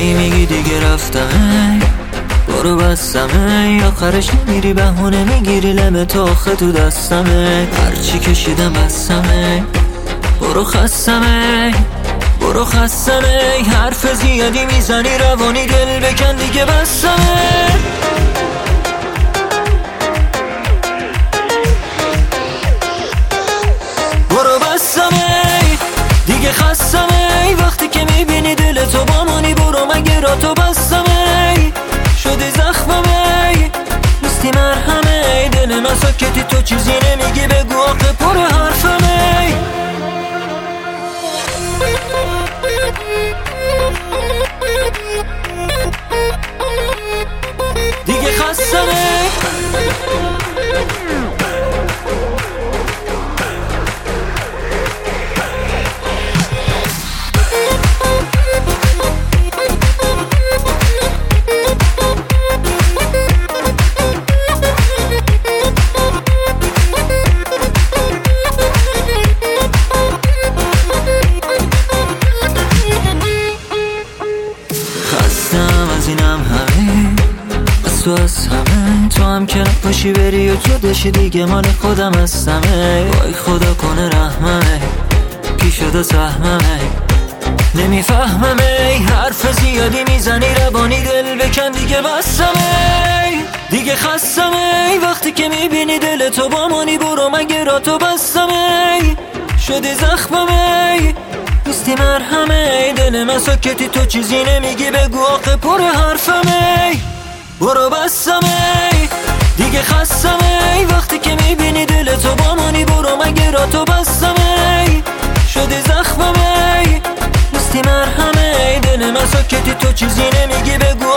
هی میگی دیگه رفتم برو بستمه، آخرش نمیری بهونه میگیری لمه تو آخه تو دستمه. هرچی کشیدم بستمه برو خستمه برو خستمه، حرف زیادی میزنی روانی دل بکن دیگه بستمه. برو بستمه دیگه خستمه، وقتی که میبینی دل تو با منی برو مگه را تو بستمه. شدی زخممه نیستی مرهمه، دل من ساکتی تو چیزی نمیگی بگو آخه پر حرفمه. دیگه خستمه از اینم همه از تو از همه، تو هم که نباشی بری و جداشی دیگه مال خودم هستمه. وای خدا کنه رحممه کی شده سهممه نمیفهممه، حرف زیادی میزنی روانی دل بکن دیگه بستمه. دیگه خستمه وقتی که میبینی دل تو با منی برو مگه را تو بستمه. شدی زخممه نیستی مرهمه، دل من ساکتی تو چیزی نمیگی بگو آخه پر حرفمه. برو بستمه دیگه خستمه، وقتی که میبینی دل تو با منی برو مگه را تو بستمه. شدی زخممه نیستی مرهمه، دل من ساکتی تو چیزی نمیگی بگو